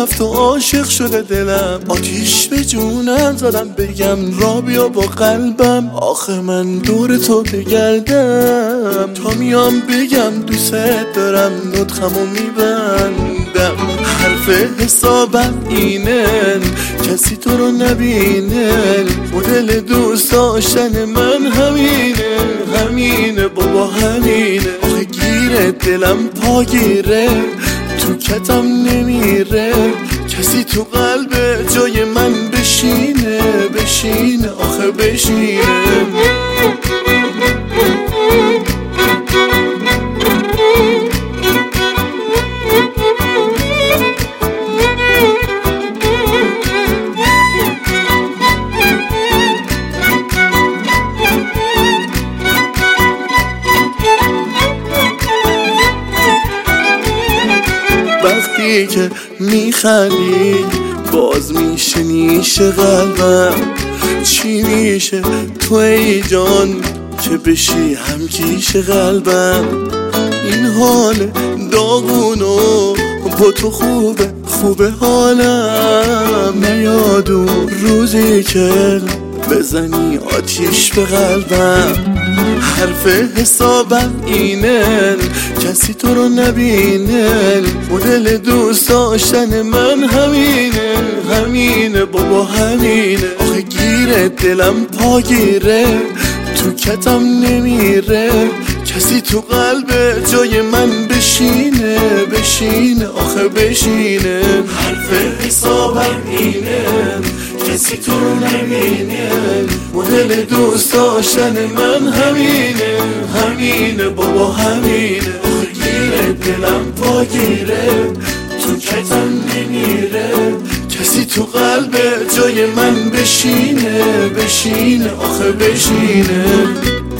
رفت و عاشق شده دلم، آتیش به جونم زدم بگم را بیا با قلبم. آخه من دور تو بگردم تا میام بگم دوست دارم، نطقمو میبندم. حرف حسابم اینه کسی تو رو نبینه، مدل دوست داشتن من همینه بابا همینه. آخه گیره دلم پاگیره تو کتم نمیره، کسی تو قلب جای من بشینه آخه بشینه. وقتی که میخندی باز میشه نیش قلبم، چی میشه تو ای جان که بشی همکیش قلبم. این حال داغونو با تو خوبه حالم، نیادو روزی که بزنی آتیش به قلبم. حرف حسابم اینه کسی تو رو نبینه، مدل دوست داشتن من همینه بابا همینه. آخه گیره دلم پاگیره تو کتم نمیره، کسی تو قلب جای من بشینه آخه بشینه. حرف حسابم اینه کسی تو رو نبینه، مدل دوست داشتن من همینه بابا همینه. آخه گیره دلم پاگیره تو کتم نمیره، کسی تو قلب جای من بشینه آخه بشینه.